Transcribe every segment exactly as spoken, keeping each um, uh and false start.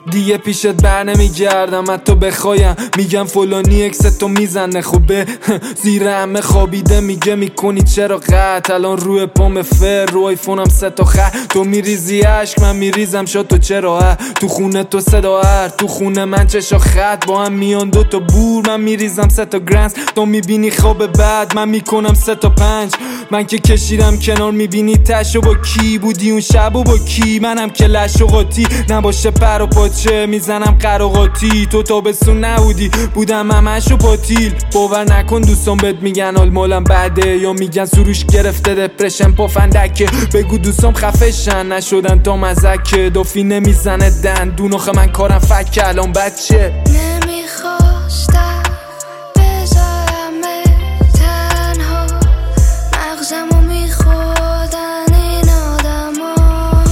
دیگه پیشت بر نمیگردم حتی بخوایم. میگم فلانی اکس تو میزنه خوبه زیر همه خوابیده میگه میکنی چرا قط. الان روی پام فر رو آیفونم سه تا خط. تو میریزی عشق من میریزم شاد تو چرا ها. تو خونه تو صدا هر تو خونه من چشا خط. با هم میان دو تا بور من میریزم سه تا گرنز. تو میبینی خواب بعد من میکنم سه تا پنج. من که کشیدم کنار میبینی تشو با کی بودی اون شب و با کی. منم که لش و قاطی نباشه پر و پاچه میزنم قراقاتی. تو تابستون نبودی بودم همشو پاتیل. باور نکن دوستان بهت میگن حال مالم بده یا میگن سروش گرفته دپرشن پافندکه. بگو دوستام خفشن نشدن تا مزکه. دافی نمیزنه دندون آخه من کارم فک الان بچه. نمیخواستم بذارم تنها مغزمو میخوردن این آدم ها.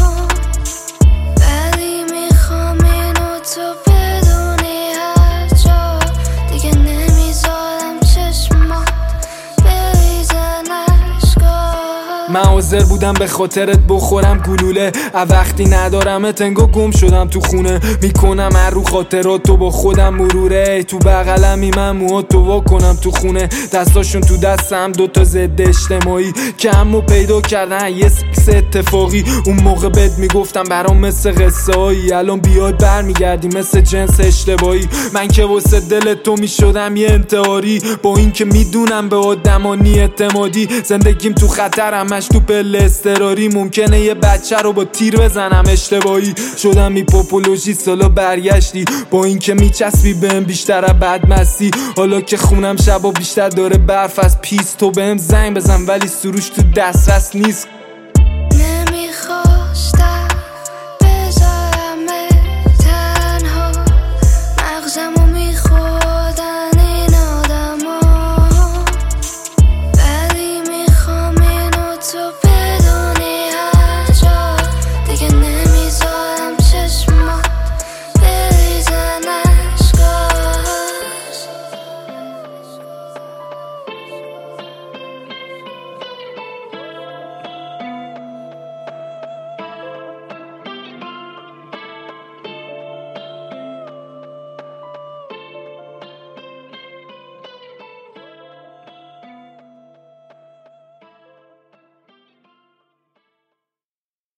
ولی میخوام اینو تو بدونی هر جا دیگه نمیذارم چشمات بریزن اشکا. من حاضر بودم به خاطرت بخورم گلوله. وقتی ندارم تنگو گم شدم تو خونه. میکنم هر رو خاطرات تو با خودم مروره. تو بغلمی من موها تو وا کنم تو خونه. دستاشون تو دستم دوتا ضد اجتماعی که همو پیدا کردن یه سکس اتفاقی. اون موقع بهت میگفتم برام مثل قصه هایی. الان بیاد برمیگردی مثل جنس اشتباهی. من که واسه دل تو میشدم یه انتحاری. با این که میدونم به آدمانی اعتمادی. زندگیم تو خطر همش تو پل استراری. ممکنه یه بچه رو با تیر بزنم اشتباهی. شدم هیپوپولوژی سالا برگشتی. با این که میچسبی بهم بیشتر از بدمستی. حالا که خونم شبا بیشتر داره برف از پیس. تو بهم زنگ بزن ولی سروش تو دسترس نیست.